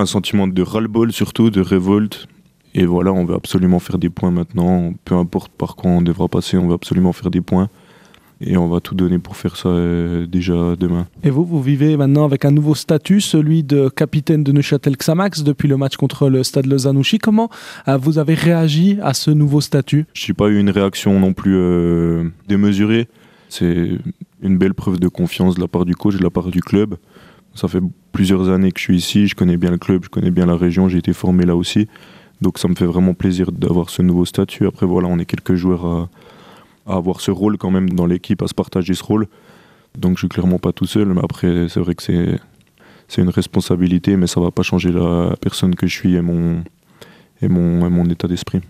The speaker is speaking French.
un sentiment de ras-le-bol surtout, de révolte. Et voilà, on veut absolument faire des points maintenant. Peu importe par quoi on devra passer, on veut absolument faire des points. Et on va tout donner pour faire ça déjà demain. Et vous vivez maintenant avec un nouveau statut, celui de capitaine de Neuchâtel Xamax depuis le match contre le Stade Lausanne-Ouchy. Comment vous avez réagi à ce nouveau statut ? Je n'ai pas eu une réaction non plus démesurée. C'est une belle preuve de confiance de la part du coach, de la part du club. Ça fait plusieurs années que je suis ici, je connais bien le club, je connais bien la région, j'ai été formé là aussi. Donc ça me fait vraiment plaisir d'avoir ce nouveau statut. Après voilà, on est quelques joueurs à avoir ce rôle quand même dans l'équipe, à se partager ce rôle. Donc je suis clairement pas tout seul, mais après c'est vrai que c'est une responsabilité, mais ça va pas changer la personne que je suis et mon état d'esprit.